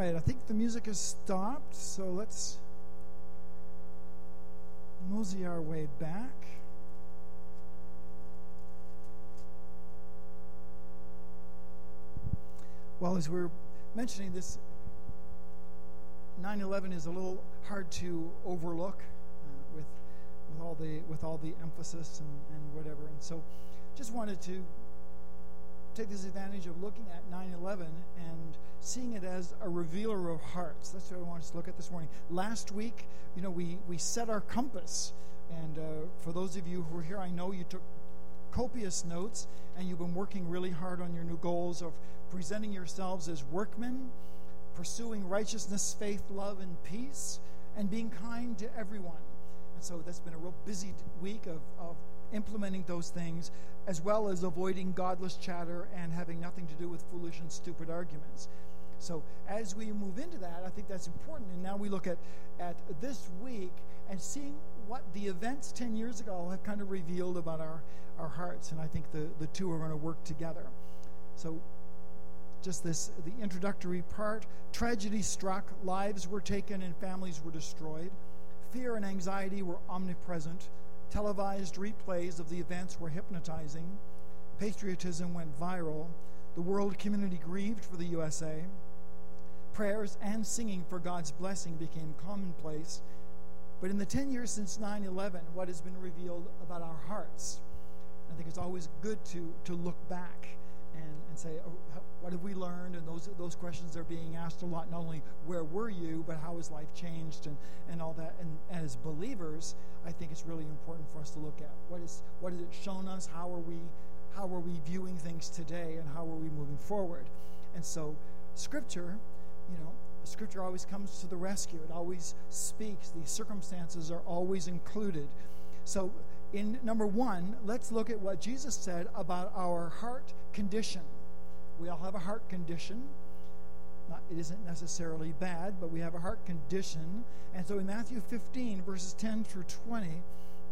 right, I think the music has stopped, so let's mosey our way back. Well, as we're mentioning this, 9/11 is a little hard to overlook with all the emphasis and whatever. And so just wanted to take this advantage of looking at 9/11 and seeing it as a revealer of hearts. That's what I want us to look at this morning. Last week, we set our compass. And for those of you who are here, I know you took copious notes and you've been working really hard on your new goals of presenting yourselves as workmen, pursuing righteousness, faith, love, and peace, and being kind to everyone. And so that's been a real busy week of implementing those things, as well as avoiding godless chatter and having nothing to do with foolish and stupid arguments. So as we move into that, I think that's important. And now we look at this week and seeing what the events 10 years ago have kind of revealed about our hearts. And I think the two are going to work together. So just the introductory part. Tragedy struck, lives were taken, and families were destroyed. Fear and anxiety were omnipresent. Televised replays of the events were hypnotizing. Patriotism went viral. The world community grieved for the USA. Prayers and singing for God's blessing became commonplace. But in the 10 years since 9/11, what has been revealed about our hearts? I think it's always good to look back and say, what have we learned? And those questions are being asked a lot, not only where were you, but how has life changed and all that. And as believers, I think it's really important for us to look at what has it shown us? How are we viewing things today, and how are we moving forward? And so Scripture always comes to the rescue. It always speaks. These circumstances are always included. So in number 1, let's look at what Jesus said about our heart condition. We all have a heart condition. It isn't necessarily bad, but we have a heart condition. And so in Matthew 15, verses 10 through 20,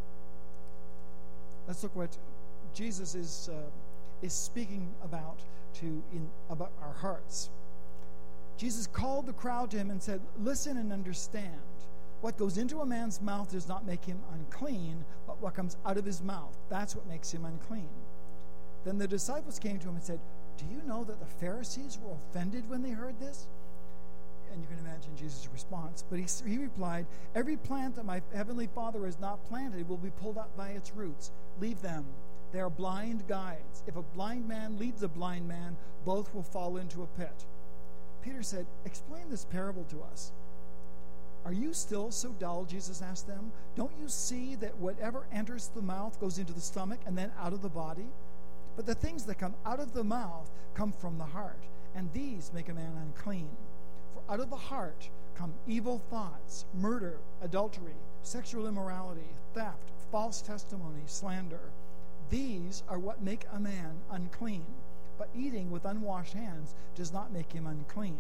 let's look what Jesus is speaking about our hearts. Jesus called the crowd to him and said, "Listen and understand. What goes into a man's mouth does not make him unclean, but what comes out of his mouth, that's what makes him unclean." Then the disciples came to him and said, "Do you know that the Pharisees were offended when they heard this?" And you can imagine Jesus' response. But he replied, "Every plant that my heavenly Father has not planted will be pulled up by its roots. Leave them. They are blind guides. If a blind man leads a blind man, both will fall into a pit." Peter said, "Explain this parable to us." "Are you still so dull?" Jesus asked them. "Don't you see that whatever enters the mouth goes into the stomach and then out of the body? But the things that come out of the mouth come from the heart, and these make a man unclean. For out of the heart come evil thoughts, murder, adultery, sexual immorality, theft, false testimony, slander. These are what make a man unclean. But eating with unwashed hands does not make him unclean."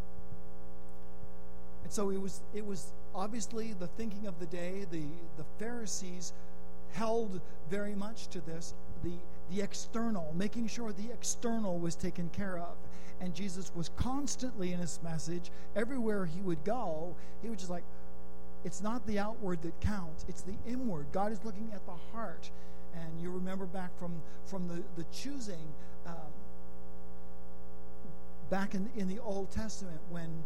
And so it was obviously the thinking of the day. The Pharisees held very much to this, the external, making sure the external was taken care of. And Jesus was constantly in his message. Everywhere he would go, he was just like, it's not the outward that counts, it's the inward. God is looking at the heart. And you remember back from the choosing, back in the Old Testament, when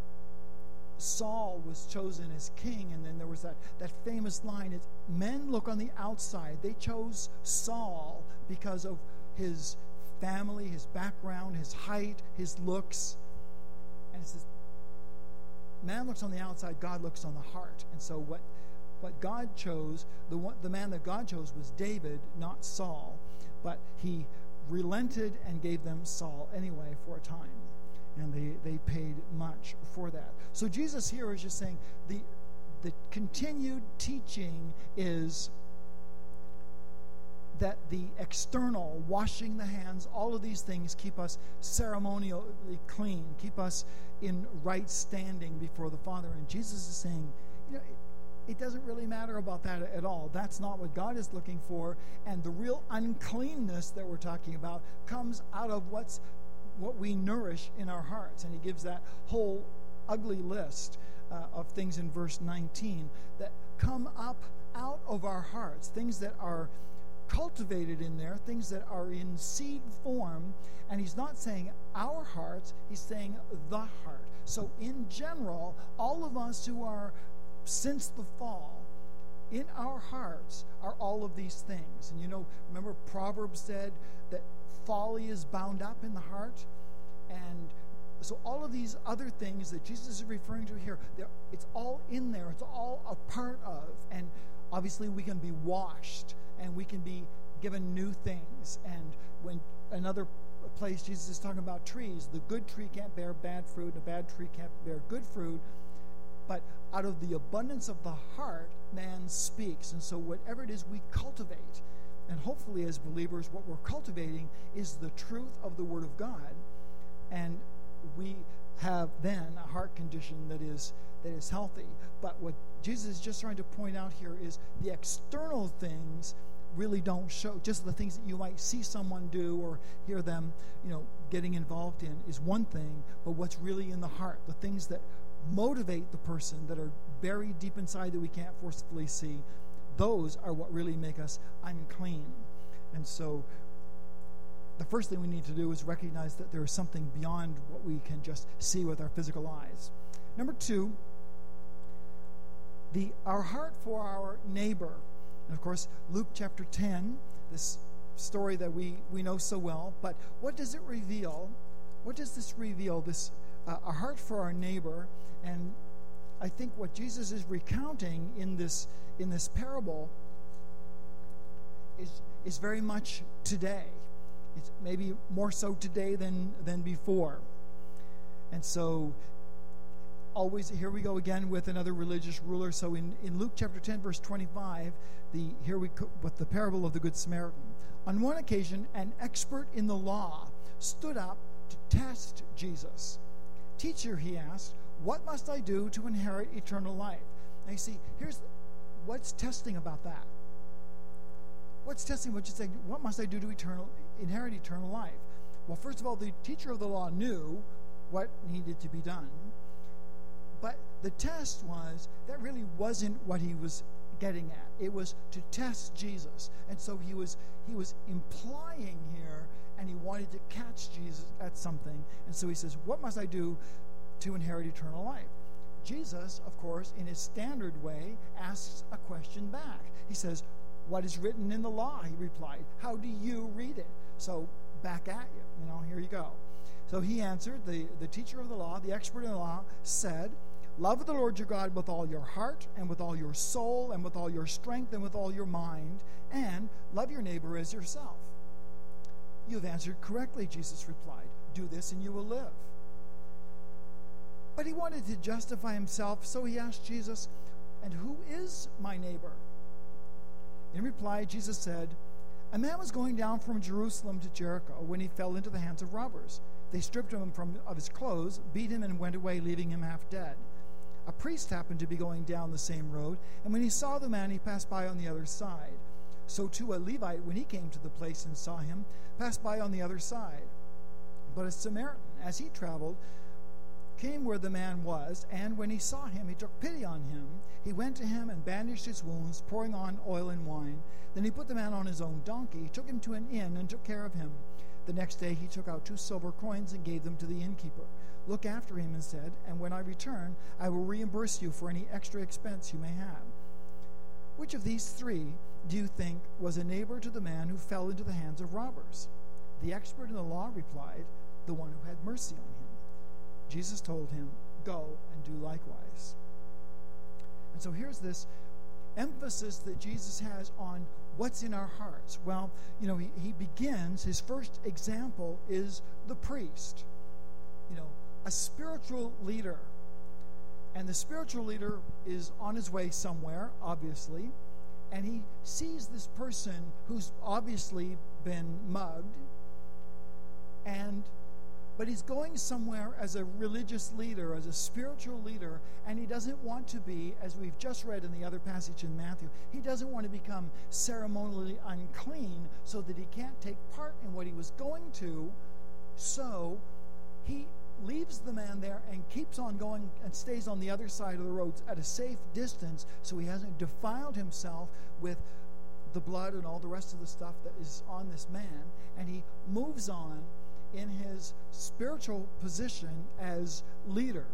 Saul was chosen as king, and then there was that famous line, it's, men look on the outside. They chose Saul because of his family, his background, his height, his looks. And it says, man looks on the outside, God looks on the heart. And so what God chose, the man that God chose was David, not Saul. But he relented and gave them Saul anyway for a time. And they paid much for that. So Jesus here is just saying the continued teaching is that the external, washing the hands, all of these things keep us ceremonially clean, keep us in right standing before the Father. And Jesus is saying, it doesn't really matter about that at all. That's not what God is looking for. And the real uncleanness that we're talking about comes out of what we nourish in our hearts. And he gives that whole ugly list of things in verse 19 that come up out of our hearts, things that are cultivated in there, things that are in seed form. And he's not saying our hearts, he's saying the heart. So in general, all of us who are since the fall, in our hearts are all of these things. And remember Proverbs said that folly is bound up in the heart. And so all of these other things that Jesus is referring to here, it's all in there. It's all a part of. And obviously we can be washed and we can be given new things. And when another place Jesus is talking about trees, the good tree can't bear bad fruit, and a bad tree can't bear good fruit. But out of the abundance of the heart, man speaks. And so whatever it is we cultivate, and hopefully as believers, what we're cultivating is the truth of the Word of God. And we have then a heart condition that is healthy. But what Jesus is just trying to point out here is the external things really don't show. Just the things that you might see someone do or hear them, getting involved in is one thing, but what's really in the heart, the things that motivate the person, that are buried deep inside that we can't forcefully see, those are what really make us unclean. And so the first thing we need to do is recognize that there is something beyond what we can just see with our physical eyes. Number 2, our heart for our neighbor. And of course, Luke chapter 10, this story that we know so well, but what does it reveal? What does this reveal? This a heart for our neighbor. And I think what Jesus is recounting in this parable is very much today. It's maybe more so today than before. And so always, here we go again with another religious ruler. So in Luke chapter 10, verse 25, with the parable of the Good Samaritan. On one occasion, an expert in the law stood up to test Jesus. Teacher, he asked, what must I do to inherit eternal life? Now you see, what's testing about that? What's testing what you say? What must I do to inherit eternal life? Well, first of all, the teacher of the law knew what needed to be done. But the test that really wasn't what he was getting at. It was to test Jesus. And so he was implying here, and he wanted to catch Jesus at something. And so he says, what must I do to inherit eternal life? Jesus, of course, in his standard way, asks a question back. He says, what is written in the law? He replied. How do you read it? So back at you. Here you go. So he answered, the teacher of the law, the expert in the law, said, love the Lord your God with all your heart and with all your soul and with all your strength and with all your mind, and love your neighbor as yourself. You have answered correctly, Jesus replied. Do this and you will live. But he wanted to justify himself, so he asked Jesus, and who is my neighbor? In reply, Jesus said, a man was going down from Jerusalem to Jericho when he fell into the hands of robbers. They stripped him of his clothes, beat him, and went away, leaving him half dead. A priest happened to be going down the same road, and when he saw the man, he passed by on the other side. So too a Levite, when he came to the place and saw him, passed by on the other side. But a Samaritan, as he traveled, came where the man was, and when he saw him, he took pity on him. He went to him and bandaged his wounds, pouring on oil and wine. Then he put the man on his own donkey, took him to an inn, and took care of him. The next day he took out 2 silver coins and gave them to the innkeeper. Look after him, and said, and when I return, I will reimburse you for any extra expense you may have. Which of these 3 do you think was a neighbor to the man who fell into the hands of robbers? The expert in the law replied, the one who had mercy on him. Jesus told him, go and do likewise. And so here's this emphasis that Jesus has on what's in our hearts. Well, he begins, his first example is the priest, a spiritual leader. And the spiritual leader is on his way somewhere, obviously, and he sees this person who's obviously been mugged, but he's going somewhere as a religious leader, as a spiritual leader, and he doesn't want to be, as we've just read in the other passage in Matthew, he doesn't want to become ceremonially unclean so that he can't take part in what he was going to. So he leaves the man there and keeps on going and stays on the other side of the road at a safe distance so he hasn't defiled himself with the blood and all the rest of the stuff that is on this man. And he moves on in his spiritual position as leader.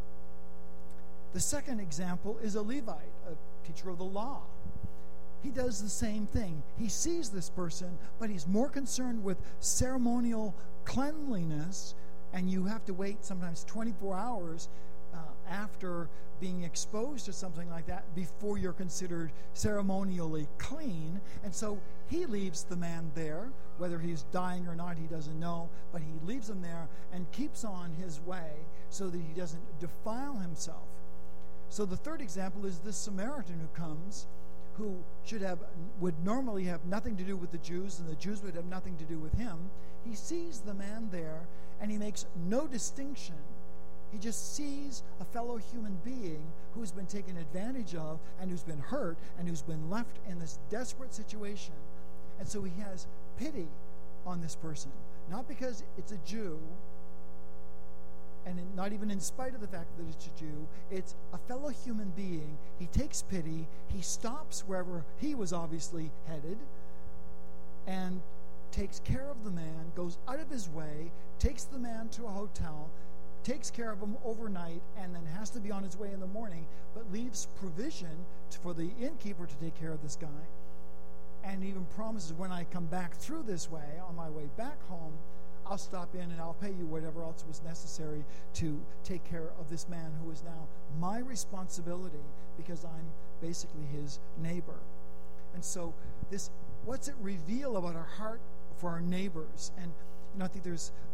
The second example is a Levite, a teacher of the law. He does the same thing. He sees this person, but he's more concerned with ceremonial cleanliness, and you have to wait sometimes 24 hours after being exposed to something like that before you're considered ceremonially clean. And so he leaves the man there, whether he's dying or not, he doesn't know, but he leaves him there and keeps on his way so that he doesn't defile himself. So the third example is this Samaritan who comes, who would normally have nothing to do with the Jews, and the Jews would have nothing to do with him. He sees the man there, and he makes no distinction. He just sees a fellow human being who's been taken advantage of, and who's been hurt, and who's been left in this desperate situation. And so he has pity on this person, not because it's a Jew, and not even in spite of the fact that it's a Jew. It's a fellow human being. He takes pity. He stops wherever he was obviously headed and takes care of the man, goes out of his way, takes the man to a hotel, takes care of him overnight, and then has to be on his way in the morning, but leaves provision for the innkeeper to take care of this guy, and even promises, when I come back through this way, on my way back home, I'll stop in and I'll pay you whatever else was necessary to take care of this man who is now my responsibility because I'm basically his neighbor. And so what's it reveal about our heart for our neighbors? And I think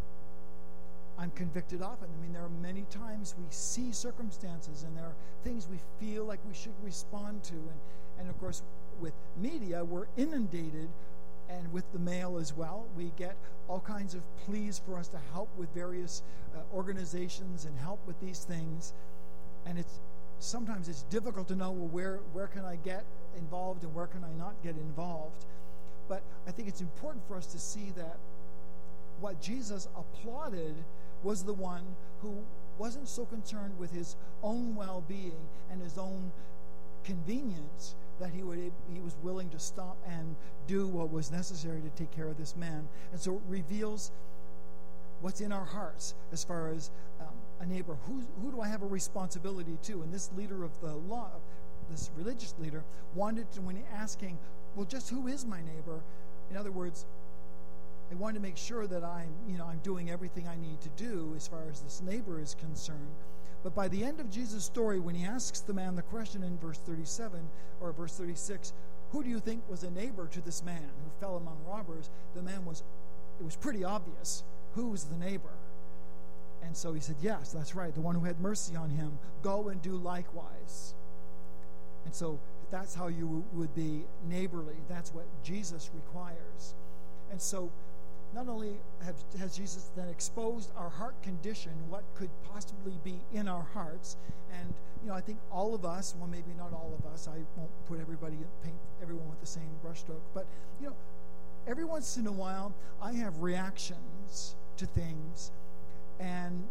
I'm convicted often. There are many times we see circumstances and there are things we feel like we should respond to. And of course, with media, we're inundated, and with the mail as well. We get all kinds of pleas for us to help with various organizations and help with these things. And sometimes it's difficult to know, well, where can I get involved and where can I not get involved? But I think it's important for us to see that what Jesus applauded was the one who wasn't so concerned with his own well-being and his own convenience that he was willing to stop and do what was necessary to take care of this man. And so it reveals what's in our hearts as far as a neighbor. Who do I have a responsibility to? And this leader of the law, this religious leader, wanted to, when asking, well, just who is my neighbor? In other words, I wanted to make sure that I'm doing everything I need to do as far as this neighbor is concerned. But by the end of Jesus' story, when he asks the man the question in verse 37 or verse 36, who do you think was a neighbor to this man who fell among robbers? It was pretty obvious who was the neighbor. And so he said, yes, that's right, the one who had mercy on him. Go and do likewise. And so that's how you would be neighborly. That's what Jesus requires. And so not only has Jesus then exposed our heart condition, what could possibly be in our hearts, and I think all of us, well, maybe not all of us, I won't paint everyone with the same brushstroke, but every once in a while I have reactions to things, and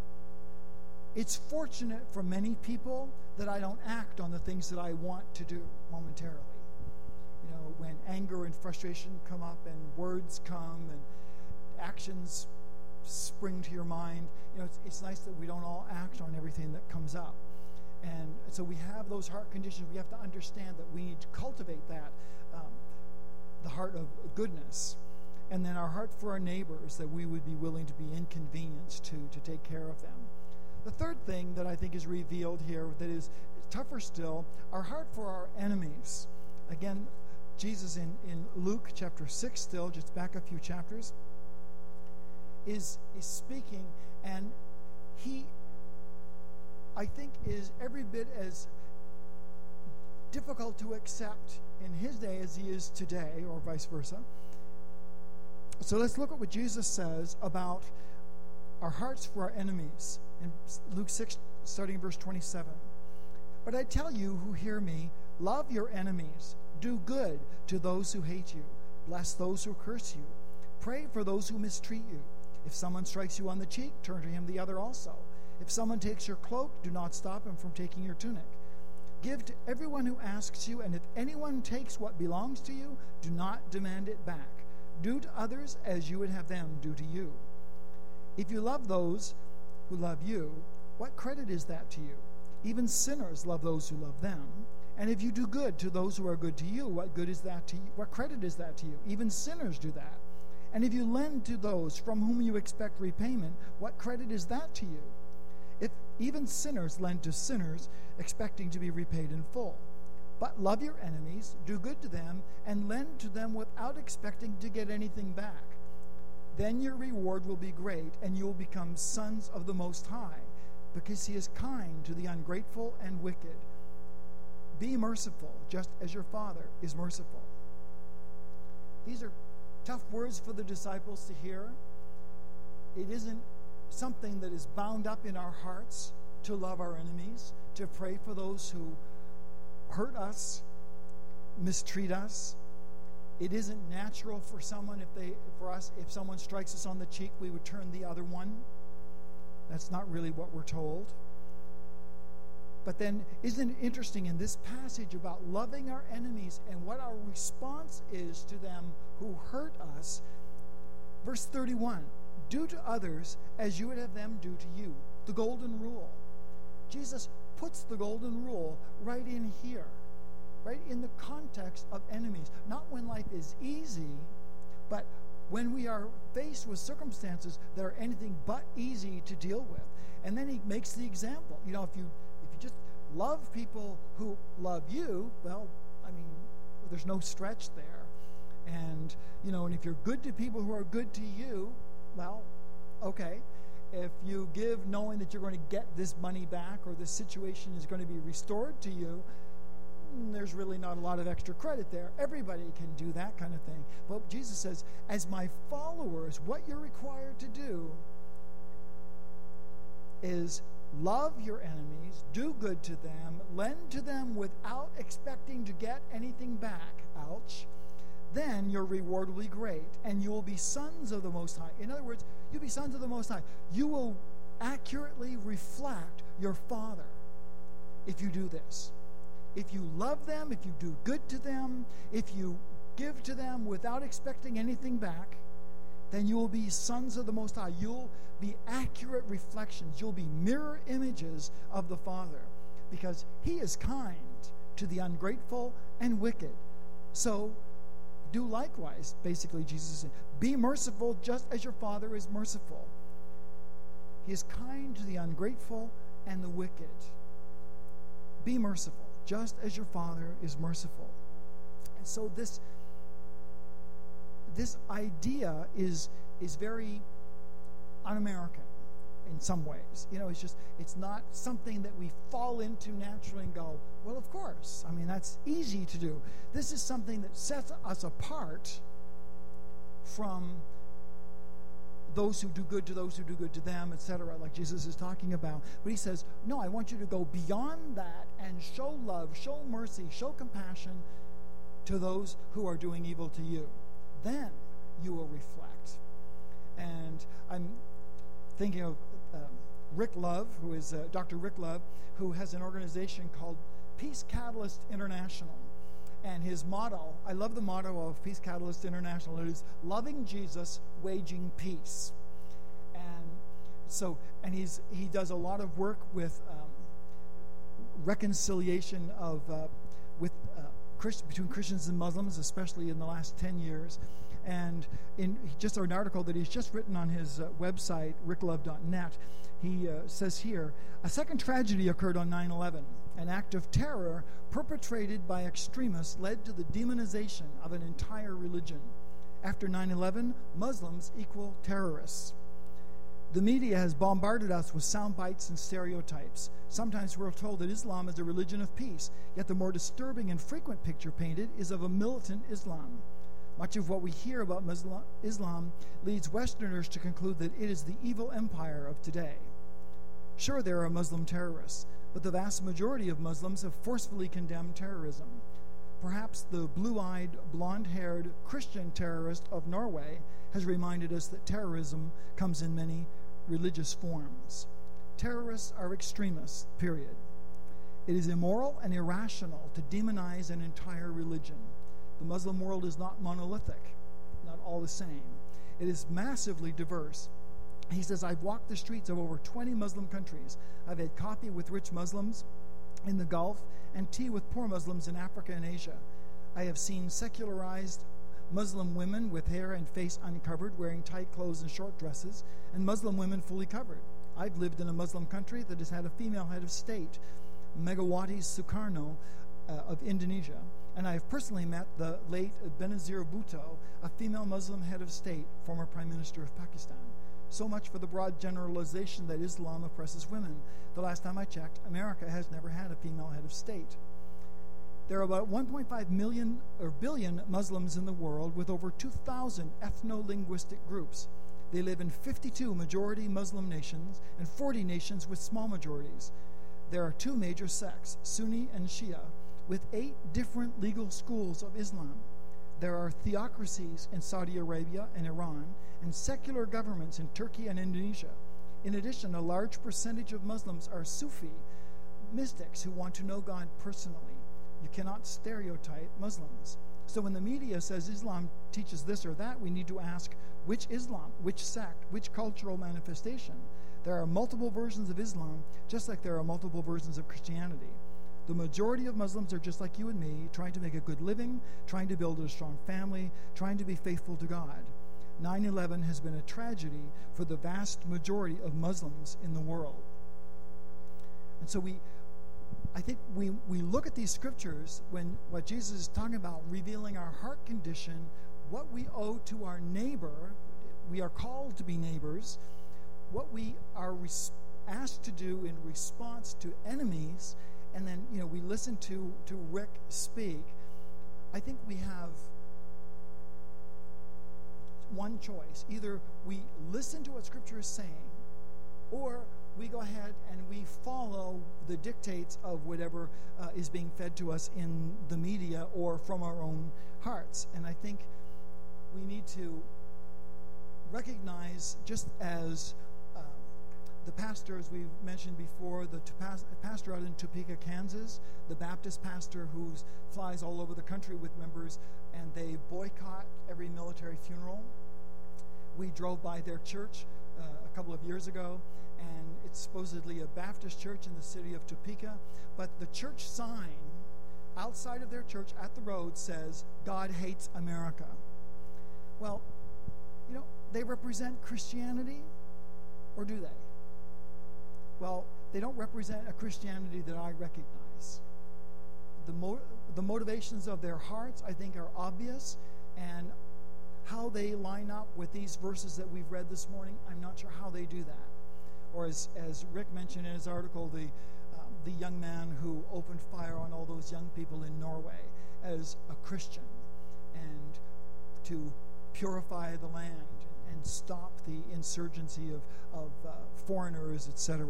it's fortunate for many people that I don't act on the things that I want to do momentarily. When anger and frustration come up and words come and actions spring to your mind, it's nice that we don't all act on everything that comes up. And so we have those heart conditions. We have to understand that we need to cultivate that, the heart of goodness. And then our heart for our neighbors, that we would be willing to be inconvenienced to take care of them. The third thing that I think is revealed here that is tougher still, our heart for our enemies. Again, Jesus in Luke chapter 6 still, just back a few chapters, is speaking, and he, I think, is every bit as difficult to accept in his day as he is today, or vice versa. So let's look at what Jesus says about our hearts for our enemies in Luke 6, starting in verse 27. But I tell you who hear me, love your enemies, do good to those who hate you, bless those who curse you, pray for those who mistreat you. If someone strikes you on the cheek, turn to him the other also. If someone takes your cloak, do not stop him from taking your tunic. Give to everyone who asks you, and if anyone takes what belongs to you, do not demand it back. Do to others as you would have them do to you. If you love those who love you, what credit is that to you? Even sinners love those who love them. And if you do good to those who are good to you, what good is that to you? What credit is that to you? Even sinners do that. And if you lend to those from whom you expect repayment, what credit is that to you? If even sinners lend to sinners, expecting to be repaid in full. But love your enemies, do good to them, and lend to them without expecting to get anything back. Then your reward will be great, and you will become sons of the Most High, because he is kind to the ungrateful and wicked. Be merciful, just as your Father is merciful. These are tough words for the disciples to hear. It isn't something that is bound up in our hearts to love our enemies, to pray for those who hurt us, mistreat us. It isn't natural for someone if someone strikes us on the cheek, we would turn the other one. That's not really what we're told. But then, isn't it interesting in this passage about loving our enemies and what our response is to them who hurt us? Verse 31, do to others as you would have them do to you. The golden rule. Jesus puts the golden rule right in here, right in the context of enemies. Not when life is easy, but when we are faced with circumstances that are anything but easy to deal with. And then he makes the example. You know, if you just love people who love you, well, I mean, there's no stretch there. And, and if you're good to people who are good to you, well, okay. If you give knowing that you're going to get this money back or this situation is going to be restored to you, there's really not a lot of extra credit there. Everybody can do that kind of thing. But Jesus says, as my followers, what you're required to do is love your enemies, do good to them, lend to them without expecting to get anything back. Ouch. Then your reward will be great, and you will be sons of the Most High. In other words, you'll be sons of the Most High. You will accurately reflect your Father if you do this. If you love them, if you do good to them, if you give to them without expecting anything back, then you will be sons of the Most High. You'll be accurate reflections. You'll be mirror images of the Father, because he is kind to the ungrateful and wicked. So do likewise, basically, Jesus is saying. Be merciful just as your Father is merciful. He is kind to the ungrateful and the wicked. Be merciful, just as your Father is merciful. And so this idea is very un-American in some ways. It's not something that we fall into naturally and go, well, of course. I mean, that's easy to do. This is something that sets us apart from those who do good to those who do good to them, etc., like Jesus is talking about. But he says, no, I want you to go beyond that and show love, show mercy, show compassion to those who are doing evil to you. Then you will reflect. And I'm thinking of Rick Love, who is Dr. Rick Love, who has an organization called Peace Catalyst International. And his motto, I love the motto of Peace Catalyst International, it is loving Jesus, waging peace. And he does a lot of work with reconciliation of between Christians and Muslims, especially in the last 10 years. And in just an article that he's just written on his website, ricklove.net, he says here, a second tragedy occurred on 9/11. An act of terror perpetrated by extremists led to the demonization of an entire religion. After 9/11, Muslims equal terrorists. The media has bombarded us with sound bites and stereotypes. Sometimes we're told that Islam is a religion of peace, yet the more disturbing and frequent picture painted is of a militant Islam. Much of what we hear about Islam leads Westerners to conclude that it is the evil empire of today. Sure, there are Muslim terrorists, but the vast majority of Muslims have forcefully condemned terrorism. perhaps the blue-eyed, blonde-haired Christian terrorist of Norway has reminded us that terrorism comes in many religious forms. Terrorists are extremists, period. It is immoral and irrational to demonize an entire religion. The Muslim world is not monolithic, not all the same. It is massively diverse. He says, I've walked the streets of over 20 Muslim countries. I've had coffee with rich Muslims in the Gulf and tea with poor Muslims in Africa and Asia. I have seen secularized Muslim women with hair and face uncovered, wearing tight clothes and short dresses, and Muslim women fully covered. I've lived in a Muslim country that has had a female head of state, Megawati Soekarno of Indonesia, and I have personally met the late Benazir Bhutto, a female Muslim head of state, former Prime Minister of Pakistan. So much for the broad generalization that Islam oppresses women. The last time I checked, America has never had a female head of state. There are about 1.5 million or billion Muslims in the world, with over 2,000 ethno-linguistic groups. They live in 52 majority Muslim nations and 40 nations with small majorities. There are two major sects, Sunni and Shia, with 8 different legal schools of Islam. There are theocracies in Saudi Arabia and Iran, and secular governments in Turkey and Indonesia. In addition, a large percentage of Muslims are Sufi mystics who want to know God personally. You cannot stereotype Muslims. So when the media says Islam teaches this or that, we need to ask, which Islam, which sect, which cultural manifestation? There are multiple versions of Islam, just like there are multiple versions of Christianity. The majority of Muslims are just like you and me, trying to make a good living, trying to build a strong family, trying to be faithful to God. 9/11 has been a tragedy for the vast majority of Muslims in the world. And so I think we look at these scriptures when what Jesus is talking about, revealing our heart condition, what we owe to our neighbor. We are called to be neighbors. What we are asked to do in response to enemies, and then we listen to Rick speak. I think we have one choice. Either we listen to what Scripture is saying, or we go ahead and we follow the dictates of whatever is being fed to us in the media or from our own hearts. And I think we need to recognize, just as the pastor, as we've mentioned before, the pastor out in Topeka, Kansas, the Baptist pastor who flies all over the country with members, and they boycott every military funeral. We drove by their church a couple of years ago, and it's supposedly a Baptist church in the city of Topeka, but the church sign outside of their church at the road says, God hates America. Well, they represent Christianity, or do they? Well, they don't represent a Christianity that I recognize. The motivations of their hearts, I think, are obvious, and how they line up with these verses that we've read this morning, I'm not sure how they do that. Or as Rick mentioned in his article, the young man who opened fire on all those young people in Norway as a Christian, and to purify the land and stop the insurgency of foreigners, etc.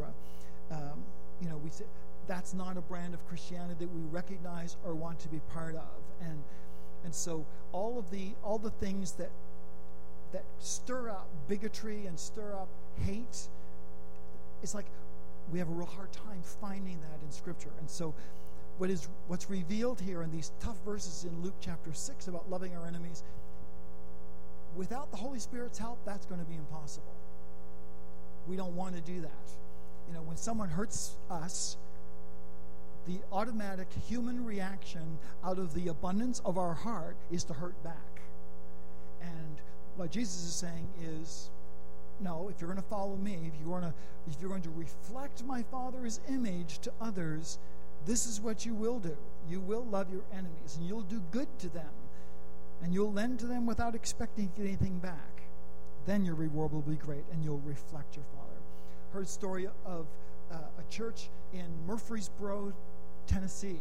We say that's not a brand of Christianity that we recognize or want to be part of, and so all the things that stir up bigotry and stir up hate, it's like we have a real hard time finding that in Scripture. And so what's revealed here in these tough verses in Luke chapter 6 about loving our enemies, without the Holy Spirit's help, that's going to be impossible. We don't want to do that. When someone hurts us, the automatic human reaction out of the abundance of our heart is to hurt back. And what Jesus is saying is, no, if you're going to follow me, if you're going to reflect my Father's image to others, this is what you will do. You will love your enemies, and you'll do good to them, and you'll lend to them without expecting to get anything back. Then your reward will be great, and you'll reflect your Father. Heard a story of a church in Murfreesboro, Tennessee,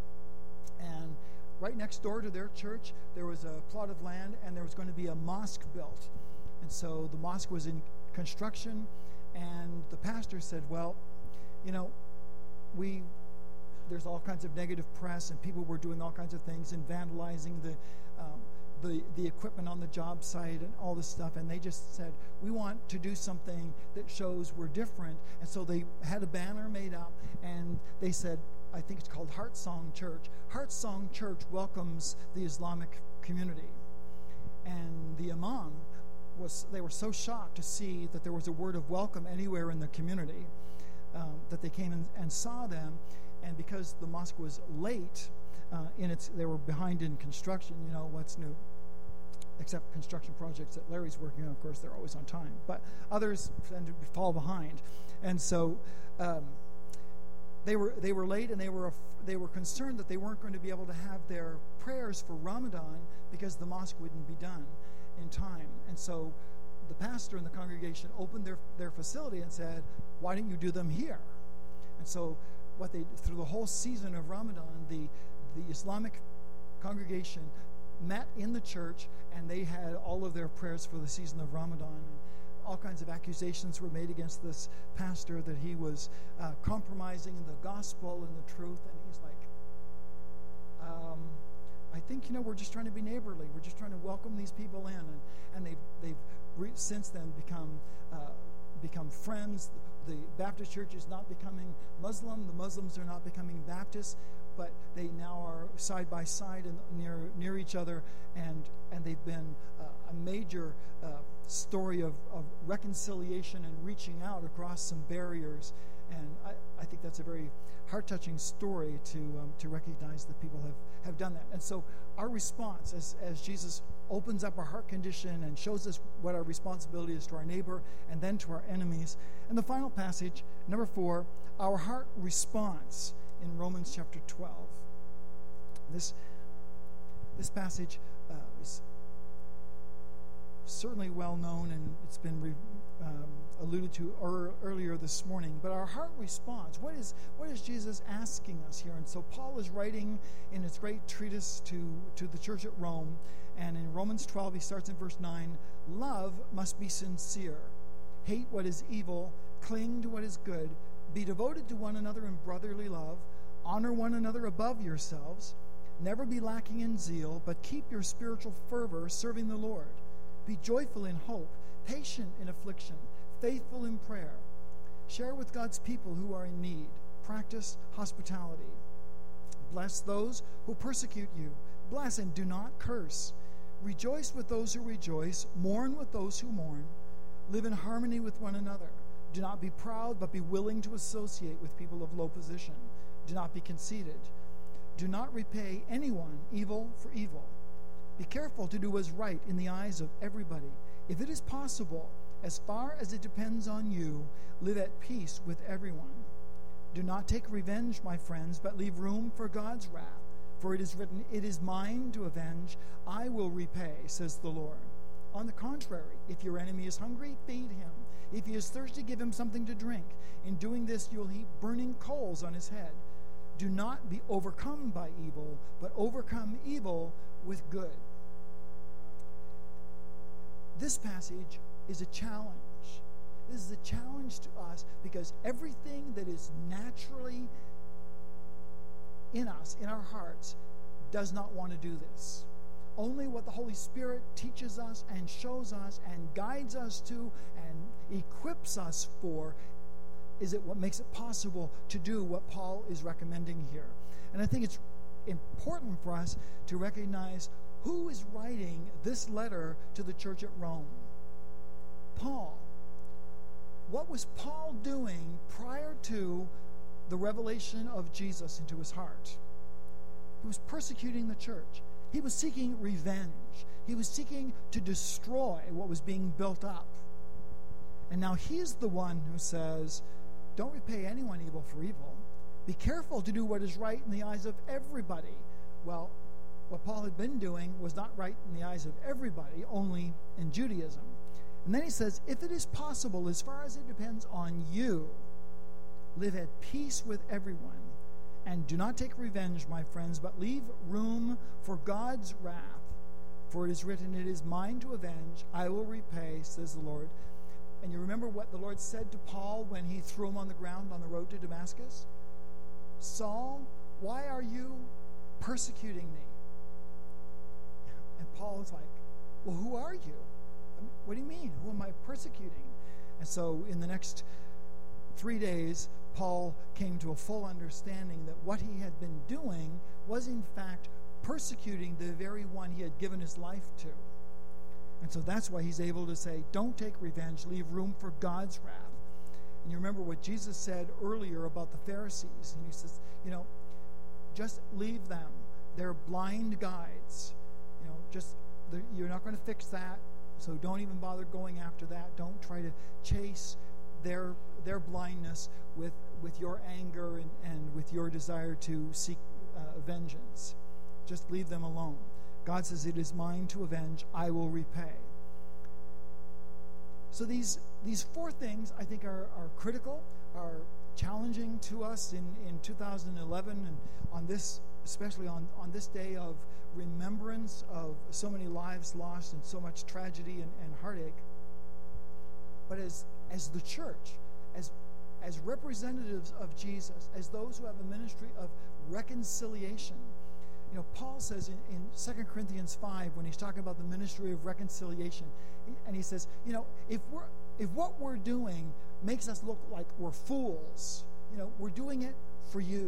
and right next door to their church there was a plot of land, and there was going to be a mosque built. And so the mosque was in construction, and the pastor said, well, we there's all kinds of negative press, and people were doing all kinds of things and vandalizing the equipment on the job site and all this stuff. And they just said, we want to do something that shows we're different. And so they had a banner made up, and they said, I think it's called Heart Song Church. Heart Song Church welcomes the Islamic community. And the imam they were so shocked to see that there was a word of welcome anywhere in the community, that they came and saw them. And because the mosque was late they were behind in construction. You know, what's new? Except construction projects that Larry's working on, of course, they're always on time. But others tend to fall behind. And so they were late, and they were concerned that they weren't going to be able to have their prayers for Ramadan because the mosque wouldn't be done in time. And so the pastor and the congregation opened their facility and said, why don't you do them here? And so through the whole season of Ramadan, the Islamic congregation met in the church, and they had all of their prayers for the season of Ramadan. And all kinds of accusations were made against this pastor that he was compromising the gospel and the truth. And he's like, I think, we're just trying to be neighborly. We're just trying to welcome these people in. And they've since then become friends. The Baptist church is not becoming Muslim. The Muslims are not becoming Baptist, but they now are side by side and near each other, and they've been a major story of reconciliation and reaching out across some barriers. And I think that's a very heart-touching story to recognize that people have done that. And so our response, as Jesus opens up our heart condition and shows us what our responsibility is to our neighbor and then to our enemies. And the final passage, number 4, our heart response in Romans chapter 12. This passage is certainly well known, and it's been alluded to earlier this morning. But our heart response, what is Jesus asking us here? And so Paul is writing in his great treatise to the church at Rome, and in Romans 12 he starts in verse 9, love must be sincere. Hate what is evil, cling to what is good, be devoted to one another in brotherly love, honor one another above yourselves, never be lacking in zeal, but keep your spiritual fervor serving the Lord. Be joyful in hope, patient in affliction, faithful in prayer. Share with God's people who are in need. Practice hospitality. Bless those who persecute you. Bless and do not curse. Rejoice with those who rejoice. Mourn with those who mourn. Live in harmony with one another. Do not be proud, but be willing to associate with people of low position. Do not be conceited. Do not repay anyone evil for evil. Be careful to do what is right in the eyes of everybody. If it is possible, as far as it depends on you, live at peace with everyone. Do not take revenge, my friends, but leave room for God's wrath. For it is written, it is mine to avenge, I will repay, says the Lord. On the contrary, if your enemy is hungry, feed him. If he is thirsty, give him something to drink. In doing this, you will heap burning coals on his head. Do not be overcome by evil, but overcome evil with good. This passage is a challenge. This is a challenge to us because everything that is naturally in us, in our hearts, does not want to do this. Only what the Holy Spirit teaches us and shows us and guides us to and equips us for is it what makes it possible to do what Paul is recommending here. And I think it's important for us to recognize who is writing this letter to the church at Rome. Paul. What was Paul doing prior to the revelation of Jesus into his heart? He was persecuting the church. He was seeking revenge. He was seeking to destroy what was being built up. And now he's the one who says, don't repay anyone evil for evil. Be careful to do what is right in the eyes of everybody. Well, what Paul had been doing was not right in the eyes of everybody, only in Judaism. And then he says, if it is possible, as far as it depends on you, live at peace with everyone. And do not take revenge, my friends, but leave room for God's wrath. For it is written, it is mine to avenge, I will repay, says the Lord. And you remember what the Lord said to Paul when he threw him on the ground on the road to Damascus? Saul, why are you persecuting me? And Paul is like, well, who are you? I mean, what do you mean? Who am I persecuting? And so in the next 3 days, Paul came to a full understanding that what he had been doing was in fact persecuting the very one he had given his life to. And so that's why he's able to say, don't take revenge, leave room for God's wrath. And you remember what Jesus said earlier about the Pharisees. And he says, just leave them. They're blind guides. You're not going to fix that. So don't even bother going after that. Don't try to chase their blindness with your anger and with your desire to seek vengeance. Just leave them alone. God says, it is mine to avenge, I will repay. So these 4 things I think are critical, are challenging to us in 2011, and on this, especially on this day of remembrance of so many lives lost and so much tragedy and heartache. But as the church, as representatives of Jesus, as those who have a ministry of reconciliation, Paul says in 2 Corinthians 5, when he's talking about the ministry of reconciliation, and he says, if what we're doing makes us look like we're fools, we're doing it for you.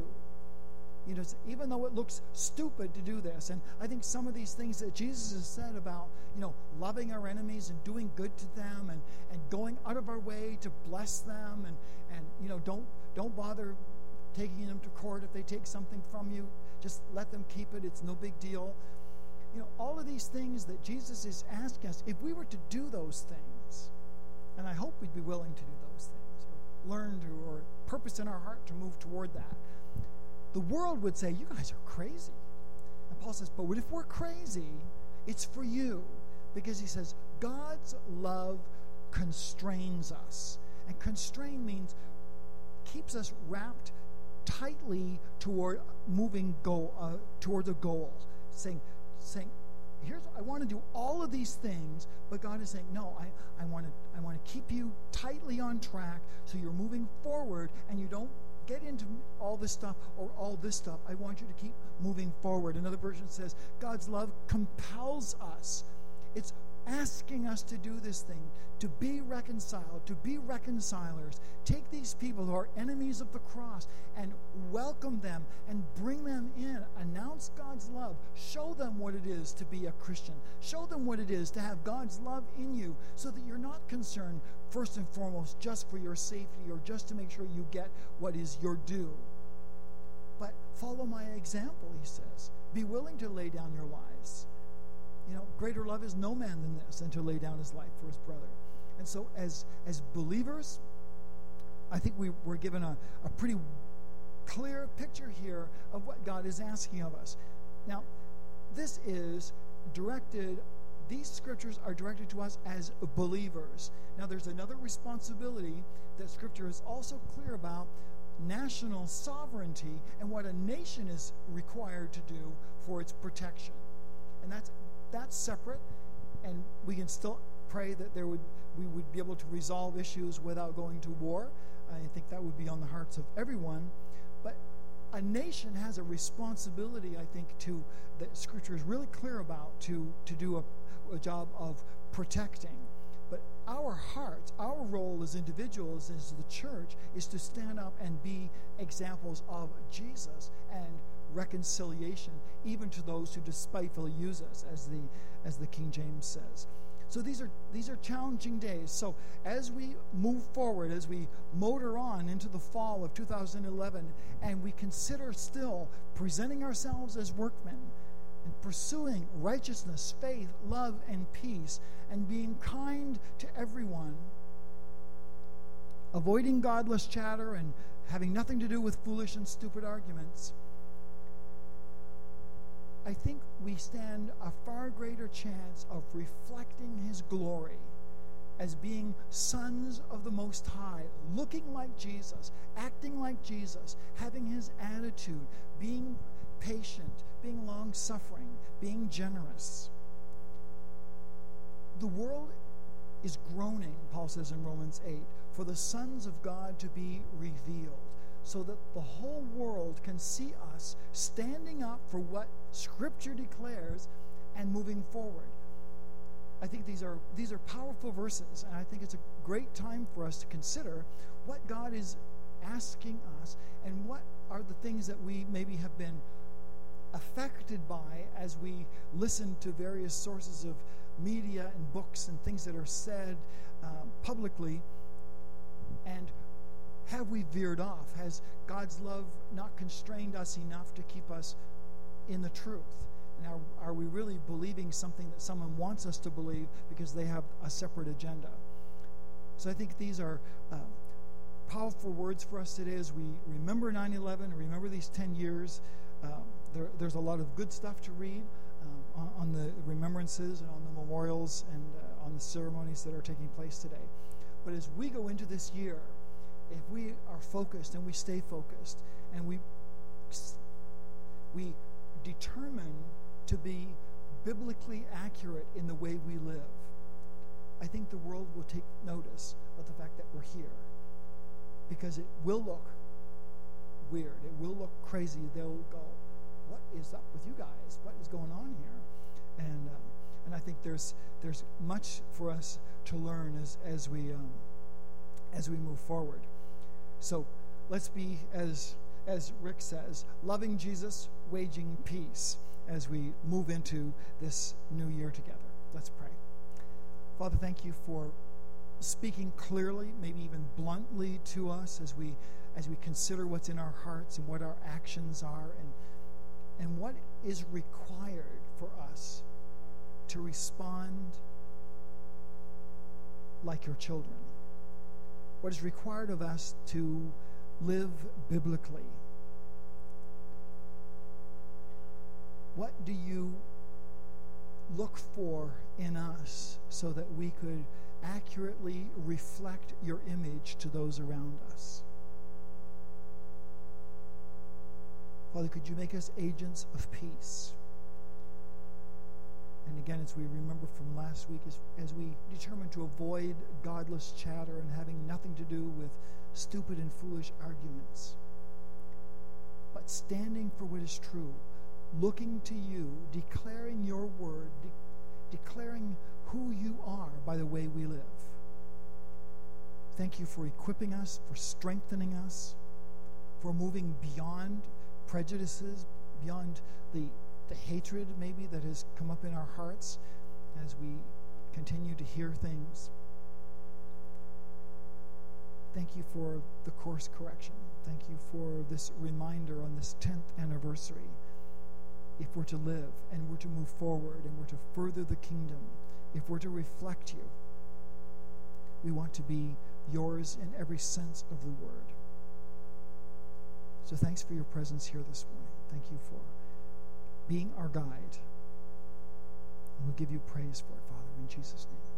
Even though it looks stupid to do this. And I think some of these things that Jesus has said about, loving our enemies and doing good to them and going out of our way to bless them and don't bother taking them to court if they take something from you. Just let them keep it. It's no big deal. All of these things that Jesus is asking us, if we were to do those things, and I hope we'd be willing to do those things, or learn to, or purpose in our heart to move toward that, the world would say, you guys are crazy. And Paul says, but if we're crazy, it's for you. Because he says, God's love constrains us. And constrain means keeps us wrapped tightly toward moving towards a goal. Saying, I want to do all of these things, but God is saying, no, I want to keep you tightly on track so you're moving forward and you don't get into all this stuff or all this stuff. I want you to keep moving forward. Another version says, God's love compels us. It's asking us to do this thing, to be reconciled, to be reconcilers. Take these people who are enemies of the cross and welcome them and bring them in. Announce God's love. Show them what it is to be a Christian. Show them what it is to have God's love in you so that you're not concerned first and foremost just for your safety or just to make sure you get what is your due. But follow my example, he says. Be willing to lay down your lives. Greater love is no man than this, than to lay down his life for his brother. And so as believers, I think we're given a pretty clear picture here of what God is asking of us. Now, these scriptures are directed to us as believers. Now, there's another responsibility that Scripture is also clear about, national sovereignty and what a nation is required to do for its protection. And that's separate, and we can still pray that we would be able to resolve issues without going to war. I think that would be on the hearts of everyone. But a nation has a responsibility, I think, that Scripture is really clear about to do a job of protecting. But our hearts, our role as individuals, as the church, is to stand up and be examples of Jesus and reconciliation, even to those who despitefully use us, as the King James says. So these are challenging days. So as we move forward, as we motor on into the fall of 2011, and we consider still presenting ourselves as workmen and pursuing righteousness, faith, love, and peace, and being kind to everyone, avoiding godless chatter and having nothing to do with foolish and stupid arguments, I think we stand a far greater chance of reflecting His glory as being sons of the Most High, looking like Jesus, acting like Jesus, having His attitude, being patient, being long-suffering, being generous. The world is groaning, Paul says in Romans 8, for the sons of God to be revealed. so that the whole world can see us standing up for what Scripture declares and moving forward. I think these are powerful verses, and I think it's a great time for us to consider what God is asking us and what are the things that we maybe have been affected by as we listen to various sources of media and books and things that are said publicly. And have we veered off? Has God's love not constrained us enough to keep us in the truth? And are we really believing something that someone wants us to believe because they have a separate agenda? So I think these are powerful words for us today as we remember 9/11, remember these 10 years. There's a lot of good stuff to read on the remembrances and on the memorials and on the ceremonies that are taking place today. But as we go into this year, if we are focused and we stay focused and we determine to be biblically accurate in the way we live, I think the world will take notice of the fact that we're here. Because it will look weird. It will look crazy. They'll go, what is up with you guys? What is going on here? And I think there's much for us to learn as we move forward. So let's be, as Rick says, loving Jesus, waging peace as we move into this new year together. Let's pray. Father, thank you for speaking clearly, maybe even bluntly to us as we consider what's in our hearts and what our actions are and what is required for us to respond like your children. What is required of us to live biblically. What do you look for in us so that we could accurately reflect your image to those around us? Father, could you make us agents of peace? And again, as we remember from last week, as we determine to avoid godless chatter and having nothing to do with stupid and foolish arguments, but standing for what is true, looking to you, declaring your word, declaring who you are by the way we live. Thank you for equipping us, for strengthening us, for moving beyond prejudices, beyond the hatred maybe that has come up in our hearts as we continue to hear things. Thank you for the course correction. Thank you for this reminder on this 10th anniversary. If we're to live and we're to move forward and we're to further the kingdom, if we're to reflect you, we want to be yours in every sense of the word. So thanks for your presence here this morning. Thank you for being our guide. And we'll give you praise for it, Father, in Jesus' name.